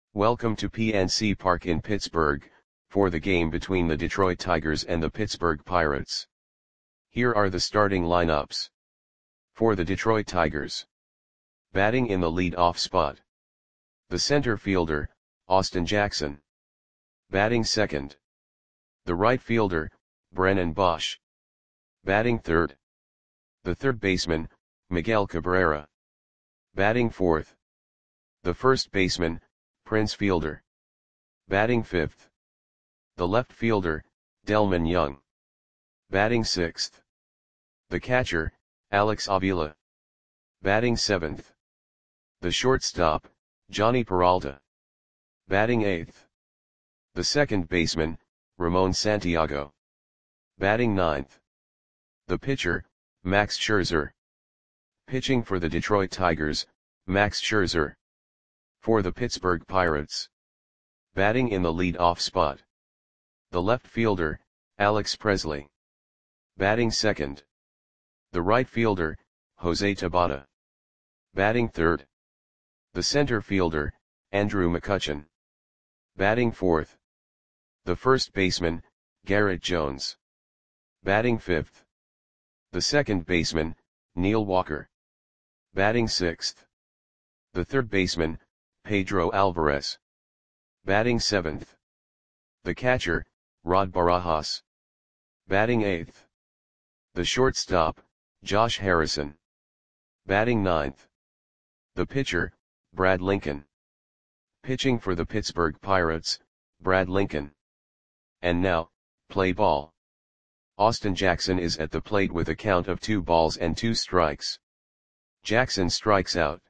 Welcome to PNC Park in Pittsburgh, for the game between the Detroit Tigers and the Pittsburgh Pirates. Here are the starting lineups. For the Detroit Tigers. Batting in the lead-off spot. The center fielder, Austin Jackson. Batting second. The right fielder, Brennan Boesch. Batting third. The third baseman, Miguel Cabrera. Batting fourth. The first baseman, Prince Fielder. Batting fifth. The left fielder, Delmon Young. Batting sixth. The catcher, Alex Avila. Batting seventh. The shortstop, Jhonny Peralta. Batting eighth. The second baseman, Ramon Santiago. Batting ninth. The pitcher, Max Scherzer. Pitching for the Detroit Tigers, Max Scherzer. For the Pittsburgh Pirates. Batting in the lead-off spot. The left fielder, Alex Presley. Batting second. The right fielder, Jose Tabata. Batting third. The center fielder, Andrew McCutchen. Batting fourth. The first baseman, Garrett Jones. Batting fifth. The second baseman, Neil Walker. Batting sixth. The third baseman, Pedro Alvarez. Batting seventh. The catcher, Rod Barajas. Batting eighth. The shortstop, Josh Harrison. Batting ninth. The pitcher, Brad Lincoln. Pitching for the Pittsburgh Pirates, Brad Lincoln. And now, play ball. Austin Jackson is at the plate with a count of 2 balls and 2 strikes. Jackson strikes out.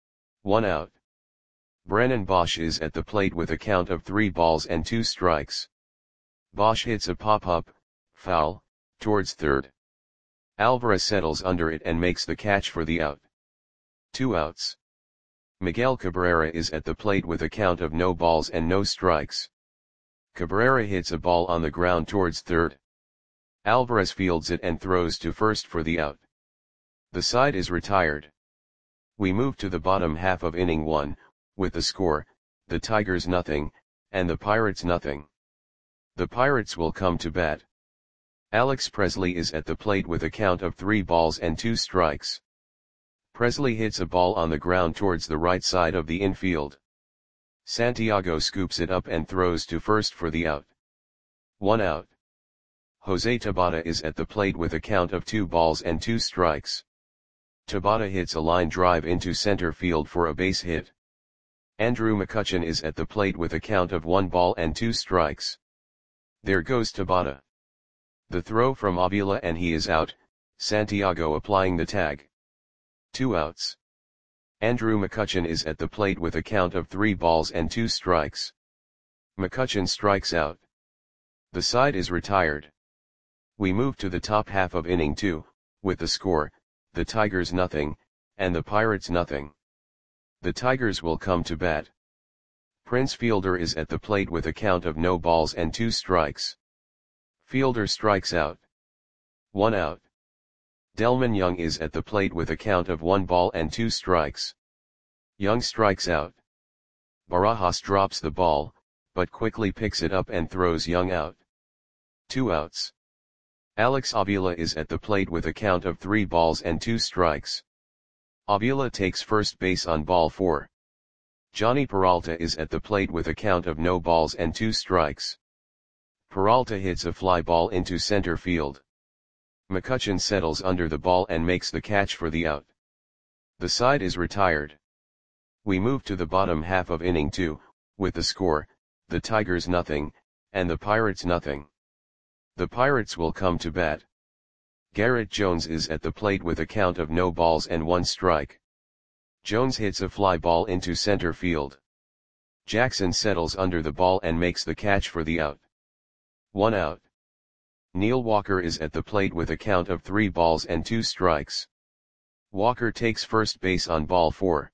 1 out. Brennan Boesch is at the plate with a count of 3 balls and 2 strikes. Boesch hits a pop-up, foul, towards third. Alvarez settles under it and makes the catch for the out. 2 outs. Miguel Cabrera is at the plate with a count of no balls and no strikes. Cabrera hits a ball on the ground towards third. Alvarez fields it and throws to first for the out. The side is retired. We move to the bottom half of inning 1, with the score, the Tigers 0, and the Pirates 0. The Pirates will come to bat. Alex Presley is at the plate with a count of 3 balls and 2 strikes. Presley hits a ball on the ground towards the right side of the infield. Santiago scoops it up and throws to first for the out. 1 out. Jose Tabata is at the plate with a count of 2 balls and 2 strikes. Tabata hits a line drive into center field for a base hit. Andrew McCutchen is at the plate with a count of 1 ball and 2 strikes. There goes Tabata. The throw from Avila and he is out, Santiago applying the tag. 2 outs. Andrew McCutchen is at the plate with a count of 3 balls and 2 strikes. McCutchen strikes out. The side is retired. We move to the top half of inning 2, with the score, the Tigers 0, and the Pirates 0. The Tigers will come to bat. Prince Fielder is at the plate with a count of no balls and 2 strikes. Fielder strikes out. 1 out. Delmon Young is at the plate with a count of 1 ball and 2 strikes. Young strikes out. Barajas drops the ball, but quickly picks it up and throws Young out. 2 outs. Alex Avila is at the plate with a count of 3 balls and 2 strikes. Avila takes first base on ball 4. Jhonny Peralta is at the plate with a count of no balls and 2 strikes. Peralta hits a fly ball into center field. McCutchen settles under the ball and makes the catch for the out. The side is retired. We move to the bottom half of inning 2, with the score, the Tigers 0, and the Pirates 0. The Pirates will come to bat. Garrett Jones is at the plate with a count of no balls and 1 strike. Jones hits a fly ball into center field. Jackson settles under the ball and makes the catch for the out. 1 out. Neil Walker is at the plate with a count of 3 balls and 2 strikes. Walker takes first base on ball 4.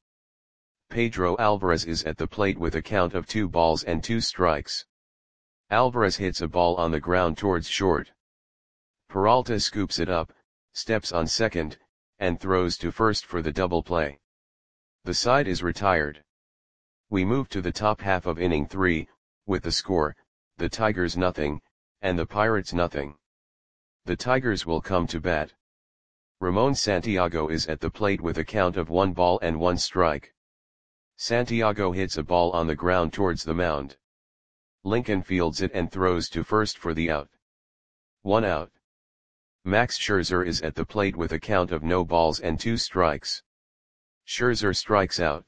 Pedro Alvarez is at the plate with a count of 2 balls and 2 strikes. Alvarez hits a ball on the ground towards short. Peralta scoops it up, steps on second, and throws to first for the double play. The side is retired. We move to the top half of inning 3, with the score, the Tigers nothing, and the Pirates nothing. The Tigers will come to bat. Ramon Santiago is at the plate with a count of 1 ball and 1 strike. Santiago hits a ball on the ground towards the mound. Lincoln fields it and throws to first for the out. 1 out. Max Scherzer is at the plate with a count of no balls and 2 strikes. Scherzer strikes out.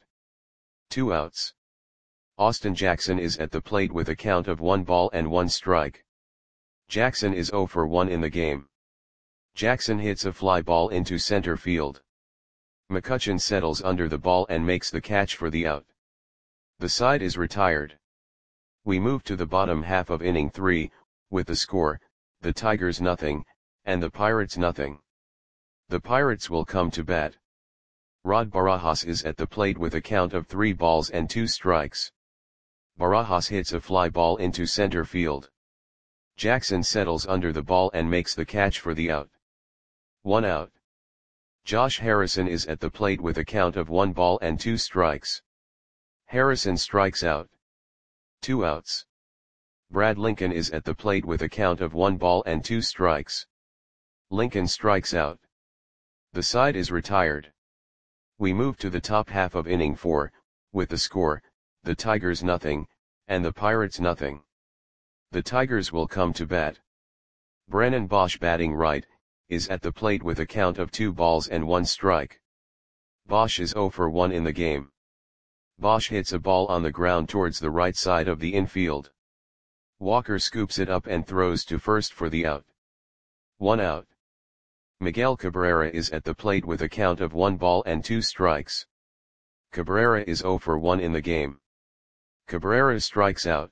2 outs. Austin Jackson is at the plate with a count of 1 ball and 1 strike. Jackson is 0 for 1 in the game. Jackson hits a fly ball into center field. McCutchen settles under the ball and makes the catch for the out. The side is retired. We move to the bottom half of inning 3, with the score, the Tigers nothing, and the Pirates nothing. The Pirates will come to bat. Rod Barajas is at the plate with a count of 3 balls and 2 strikes. Barajas hits a fly ball into center field. Jackson settles under the ball and makes the catch for the out. 1 out. Josh Harrison is at the plate with a count of 1 ball and 2 strikes. Harrison strikes out. 2 outs. Brad Lincoln is at the plate with a count of 1 ball and 2 strikes. Lincoln strikes out. The side is retired. We move to the top half of inning 4, with the score, the Tigers nothing, and the Pirates nothing. The Tigers will come to bat. Brennan Bosch, batting right, is at the plate with a count of 2 balls and 1 strike. Bosch is 0 for 1 in the game. Bosch hits a ball on the ground towards the right side of the infield. Walker scoops it up and throws to first for the out. 1 out. Miguel Cabrera is at the plate with a count of 1 ball and 2 strikes. Cabrera is 0 for 1 in the game. Cabrera strikes out.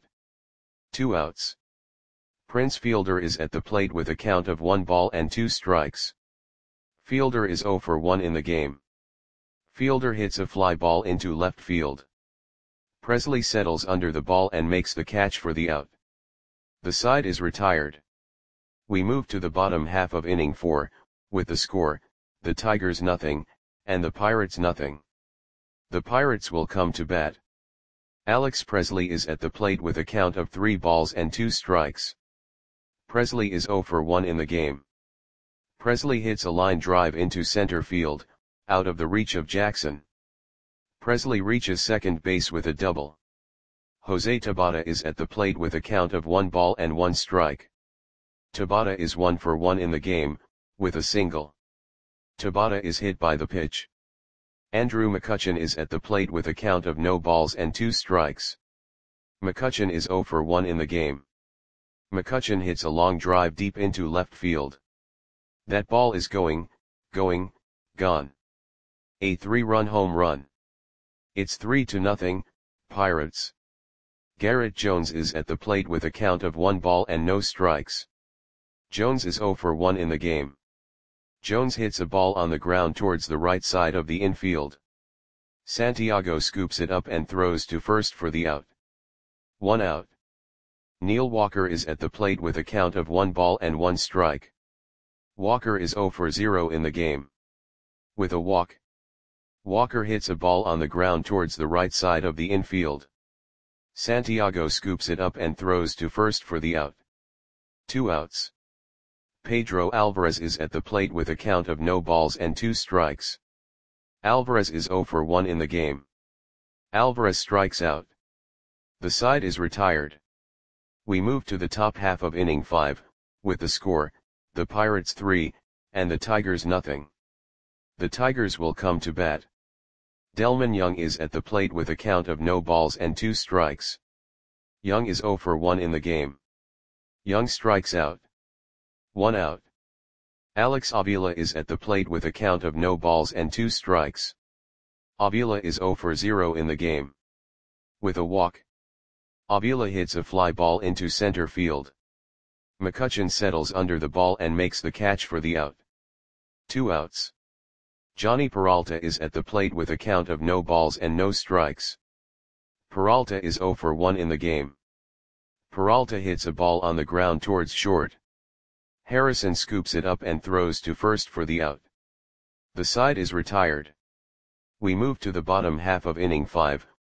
2 outs. Prince Fielder is at the plate with a count of 1 ball and 2 strikes. Fielder is 0 for 1 in the game. Fielder hits a fly ball into left field. Presley settles under the ball and makes the catch for the out. The side is retired. We move to the bottom half of inning 4, with the score, the Tigers nothing, and the Pirates nothing. The Pirates will come to bat. Alex Presley is at the plate with a count of 3 balls and 2 strikes. Presley is 0 for 1 in the game. Presley hits a line drive into center field, out of the reach of Jackson. Presley reaches second base with a double. Jose Tabata is at the plate with a count of 1 ball and 1 strike. Tabata is 1 for 1 in the game, with a single. Tabata is hit by the pitch. Andrew McCutchen is at the plate with a count of no balls and 2 strikes. McCutchen is 0 for 1 in the game. McCutchen hits a long drive deep into left field. That ball is gone. A 3-run home run. It's 3-0, Pirates. Garrett Jones is at the plate with a count of 1 ball and no strikes. Jones is 0 for 1 in the game. Jones hits a ball on the ground towards the right side of the infield. Santiago scoops it up and throws to first for the out. 1 out. Neil Walker is at the plate with a count of 1 ball and 1 strike. Walker is 0 for 0 in the game. With a walk. Walker hits a ball on the ground towards the right side of the infield. Santiago scoops it up and throws to first for the out. 2 outs. Pedro Alvarez is at the plate with a count of no balls and 2 strikes. Alvarez is 0 for 1 in the game. Alvarez strikes out. The side is retired. We move to the top half of inning 5, with the score, the Pirates 3, and the Tigers nothing. The Tigers will come to bat. Delmon Young is at the plate with a count of no balls and 2 strikes. Young is 0 for 1 in the game. Young strikes out. 1 out. Alex Avila is at the plate with a count of no balls and 2 strikes. Avila is 0 for 0 in the game. With a walk. Avila hits a fly ball into center field. McCutchen settles under the ball and makes the catch for the out. 2 outs. Johnny Peralta is at the plate with a count of no balls and no strikes. Peralta is 0 for 1 in the game. Peralta hits a ball on the ground towards short. Harrison scoops it up and throws to first for the out. The side is retired. We move to the bottom half of inning 5,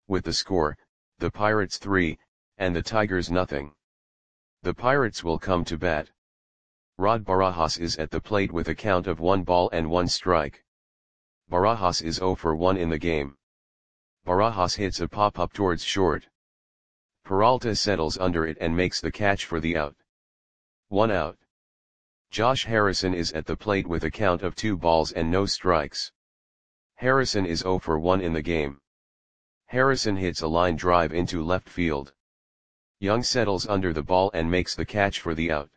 with the score, the Pirates 3, and the Tigers nothing. The Pirates will come to bat. Rod Barajas is at the plate with a count of 1 ball and 1 strike. Barajas is 0 for 1 in the game. Barajas hits a pop-up towards short. Peralta settles under it and makes the catch for the out. 1 out. Josh Harrison is at the plate with a count of 2 balls and no strikes. Harrison is 0 for 1 in the game. Harrison hits a line drive into left field. Young settles under the ball and makes the catch for the out.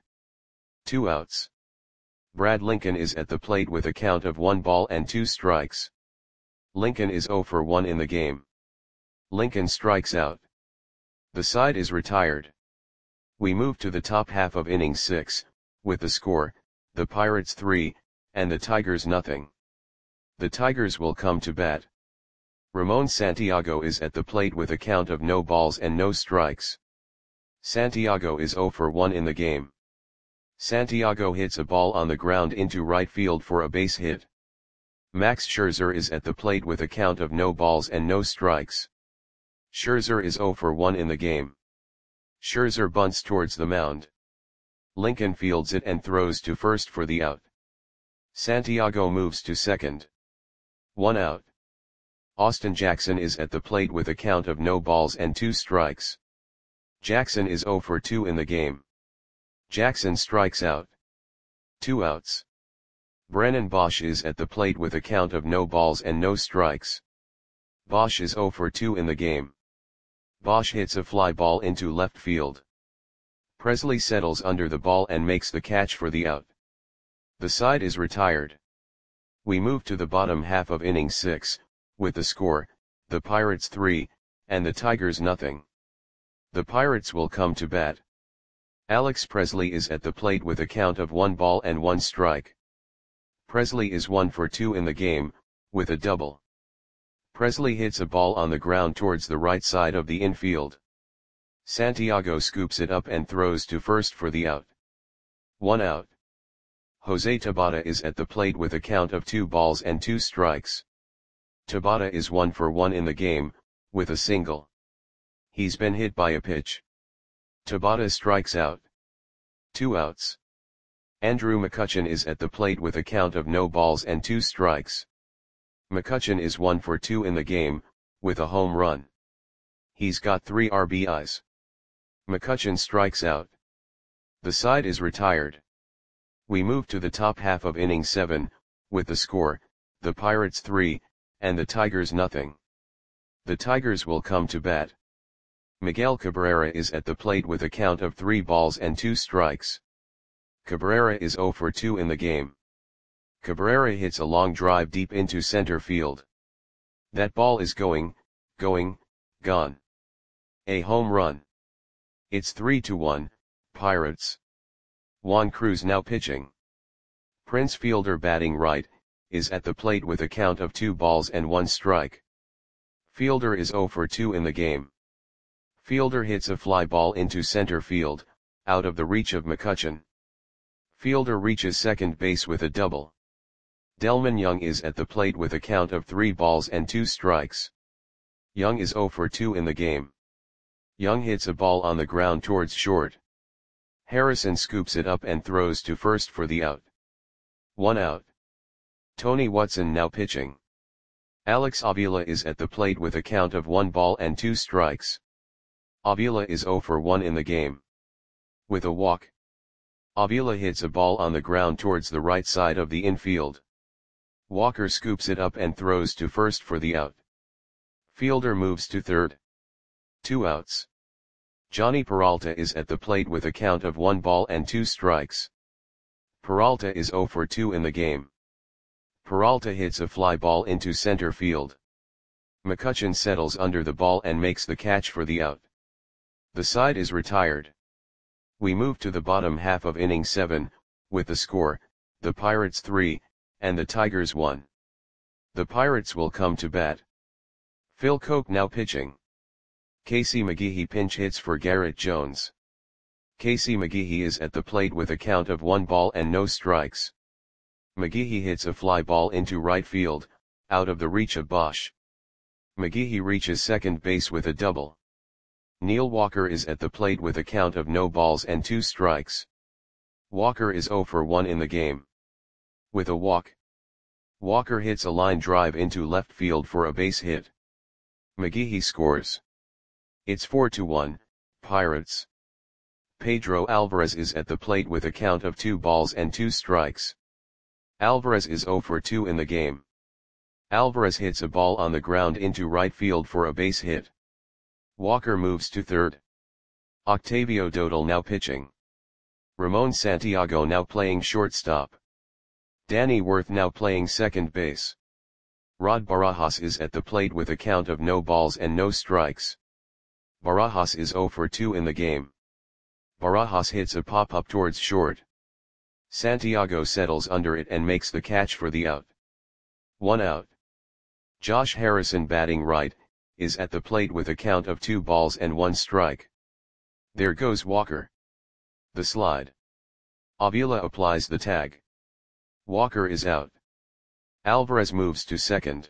2 outs. Brad Lincoln is at the plate with a count of 1 ball and 2 strikes. Lincoln is 0 for 1 in the game. Lincoln strikes out. The side is retired. We move to the top half of inning 6, with the score, the Pirates 3, and the Tigers nothing. The Tigers will come to bat. Ramon Santiago is at the plate with a count of no balls and no strikes. Santiago is 0 for 1 in the game. Santiago hits a ball on the ground into right field for a base hit. Max Scherzer is at the plate with a count of no balls and no strikes. Scherzer is 0 for 1 in the game. Scherzer bunts towards the mound. Lincoln fields it and throws to first for the out. Santiago moves to second. 1 out. Austin Jackson is at the plate with a count of no balls and 2 strikes. Jackson is 0 for 2 in the game. Jackson strikes out. 2 outs. Brennan Bosch is at the plate with a count of no balls and no strikes. Bosch is 0 for 2 in the game. Bosch hits a fly ball into left field. Presley settles under the ball and makes the catch for the out. The side is retired. We move to the bottom half of inning 6, with the score, the Pirates 3, and the Tigers nothing. The Pirates will come to bat. Alex Presley is at the plate with a count of 1 ball and 1 strike. Presley is 1 for 2 in the game, with a double. Presley hits a ball on the ground towards the right side of the infield. Santiago scoops it up and throws to first for the out. 1 out. Jose Tabata is at the plate with a count of 2 balls and 2 strikes. Tabata is 1 for 1 in the game, with a single. He's been hit by a pitch. Tabata strikes out. 2 outs. Andrew McCutchen is at the plate with a count of no balls and 2 strikes. McCutchen is 1 for 2 in the game, with a home run. He's got 3 RBIs. McCutchen strikes out. The side is retired. We move to the top half of inning 7, with the score, the Pirates 3, and the Tigers nothing. The Tigers will come to bat. Miguel Cabrera is at the plate with a count of 3 balls and 2 strikes. Cabrera is 0 for 2 in the game. Cabrera hits a long drive deep into center field. That ball is going, gone. A home run. It's 3-1, Pirates. Juan Cruz now pitching. Prince Fielder batting right, is at the plate with a count of 2 balls and 1 strike. Fielder is 0 for 2 in the game. Fielder hits a fly ball into center field, out of the reach of McCutchen. Fielder reaches second base with a double. Delmon Young is at the plate with a count of 3 balls and 2 strikes. Young is 0 for 2 in the game. Young hits a ball on the ground towards short. Harrison scoops it up and throws to first for the out. 1 out. Tony Watson now pitching. Alex Avila is at the plate with a count of 1 ball and 2 strikes. Avila is 0 for 1 in the game. With a walk. Avila hits a ball on the ground towards the right side of the infield. Walker scoops it up and throws to first for the out. Fielder moves to third. 2 outs. Johnny Peralta is at the plate with a count of 1 ball and 2 strikes. Peralta is 0 for 2 in the game. Peralta hits a fly ball into center field. McCutchen settles under the ball and makes the catch for the out. The side is retired. We move to the bottom half of inning 7, with the score, the Pirates 3, and the Tigers 1. The Pirates will come to bat. Phil Koch now pitching. Casey McGehee pinch hits for Garrett Jones. Casey McGehee is at the plate with a count of 1 ball and no strikes. McGehee hits a fly ball into right field, out of the reach of Bosch. McGehee reaches second base with a double. Neil Walker is at the plate with a count of no balls and 2 strikes. Walker is 0 for 1 in the game. With a walk, Walker hits a line drive into left field for a base hit. McGehee scores. It's 4-1, Pirates. Pedro Alvarez is at the plate with a count of 2 balls and 2 strikes. Alvarez is 0 for 2 in the game. Alvarez hits a ball on the ground into right field for a base hit. Walker moves to third. Octavio Dodal now pitching. Ramon Santiago now playing shortstop. Danny Worth now playing second base. Rod Barajas is at the plate with a count of no balls and no strikes. Barajas is 0 for 2 in the game. Barajas hits a pop-up towards short. Santiago settles under it and makes the catch for the out. 1 out. Josh Harrison batting right, is at the plate with a count of 2 balls and 1 strike. There goes Walker. The slide. Avila applies the tag. Walker is out. Alvarez moves to second.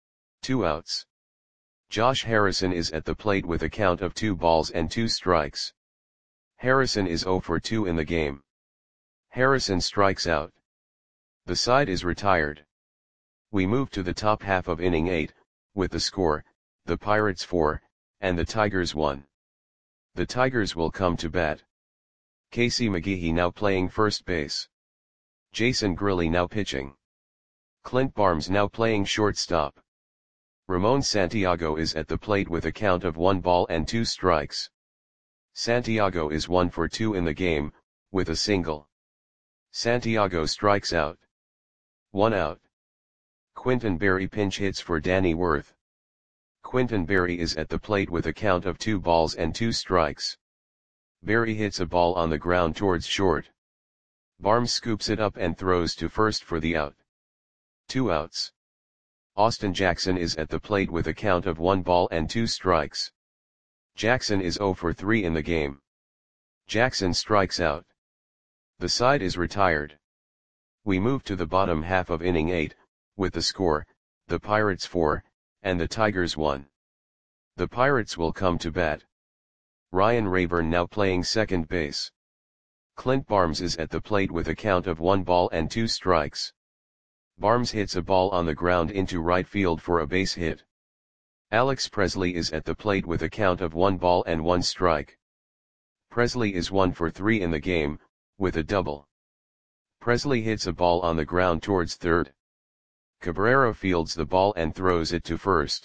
2 outs. Josh Harrison is at the plate with a count of 2 balls and 2 strikes. Harrison is 0 for 2 in the game. Harrison strikes out. The side is retired. We move to the top half of inning 8, with the score, the Pirates 4, and the Tigers 1. The Tigers will come to bat. Casey McGehee now playing first base. Jason Grilli now pitching. Clint Barnes now playing shortstop. Ramon Santiago is at the plate with a count of 1 ball and 2 strikes. Santiago is 1 for 2 in the game, with a single. Santiago strikes out. 1 out. Quinton Berry pinch hits for Danny Worth. Quinton Berry is at the plate with a count of 2 balls and 2 strikes. Berry hits a ball on the ground towards short. Barnes scoops it up and throws to first for the out. 2 outs. Austin Jackson is at the plate with a count of 1 ball and 2 strikes. Jackson is 0 for 3 in the game. Jackson strikes out. The side is retired. We move to the bottom half of inning 8, with the score, the Pirates 4, and the Tigers 1. The Pirates will come to bat. Ryan Rayburn now playing second base. Clint Barnes is at the plate with a count of 1 ball and 2 strikes. Barnes hits a ball on the ground into right field for a base hit. Alex Presley is at the plate with a count of 1 ball and 1 strike. Presley is 1 for 3 in the game, with a double. Presley hits a ball on the ground towards third. Cabrera fields the ball and throws it to first.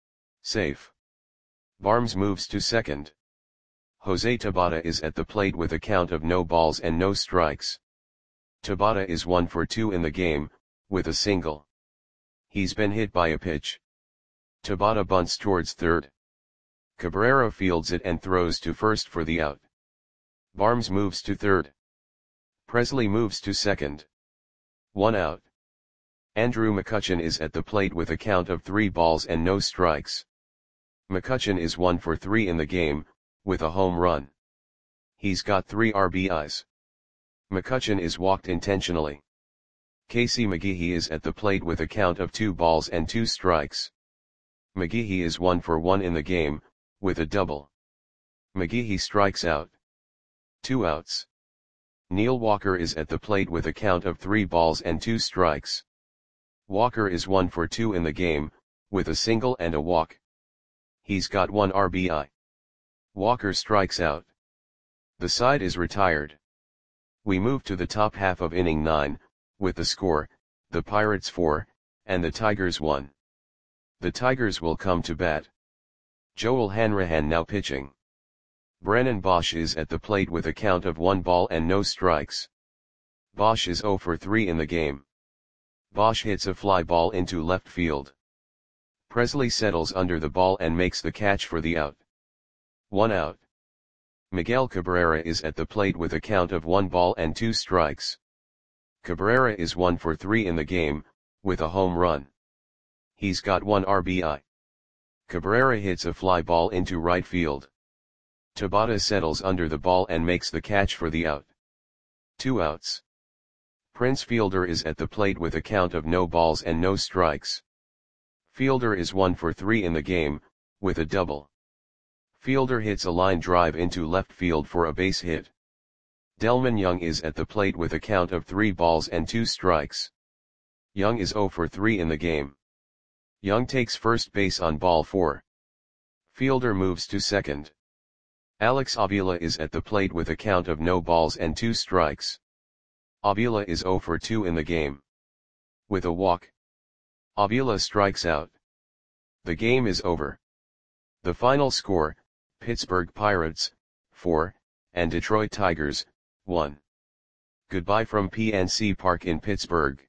Safe. Barnes moves to second. Jose Tabata is at the plate with a count of no balls and no strikes. Tabata is 1 for 2 in the game, with a single. He's been hit by a pitch. Tabata bunts towards third. Cabrera fields it and throws to first for the out. Barnes moves to third. Presley moves to second. 1 out. Andrew McCutchen is at the plate with a count of 3 balls and no strikes. McCutchen is 1 for 3 in the game, with a home run. He's got 3 RBIs. McCutchen is walked intentionally. Casey McGehee is at the plate with a count of 2 balls and 2 strikes. McGehee is 1 for 1 in the game, with a double. McGehee strikes out. 2 outs. Neil Walker is at the plate with a count of 3 balls and 2 strikes. Walker is 1 for 2 in the game, with a single and a walk. He's got 1 RBI. Walker strikes out. The side is retired. We move to the top half of inning 9, with the score, the Pirates 4, and the Tigers 1. The Tigers will come to bat. Joel Hanrahan now pitching. Brennan Bosch is at the plate with a count of 1 ball and no strikes. Bosch is 0 for 3 in the game. Bosch hits a fly ball into left field. Presley settles under the ball and makes the catch for the out. 1 out. Miguel Cabrera is at the plate with a count of 1 ball and 2 strikes. Cabrera is 1 for 3 in the game, with a home run. He's got 1 RBI. Cabrera hits a fly ball into right field. Tabata settles under the ball and makes the catch for the out. 2 outs. Prince Fielder is at the plate with a count of no balls and no strikes. Fielder is 1 for 3 in the game, with a double. Fielder hits a line drive into left field for a base hit. Delmon Young is at the plate with a count of 3 balls and 2 strikes. Young is 0 for 3 in the game. Young takes first base on ball 4. Fielder moves to second. Alex Avila is at the plate with a count of no balls and 2 strikes. Avila is 0 for 2 in the game. With a walk, Avila strikes out. The game is over. The final score, Pittsburgh Pirates, 4, and Detroit Tigers, 1. Goodbye from PNC Park in Pittsburgh.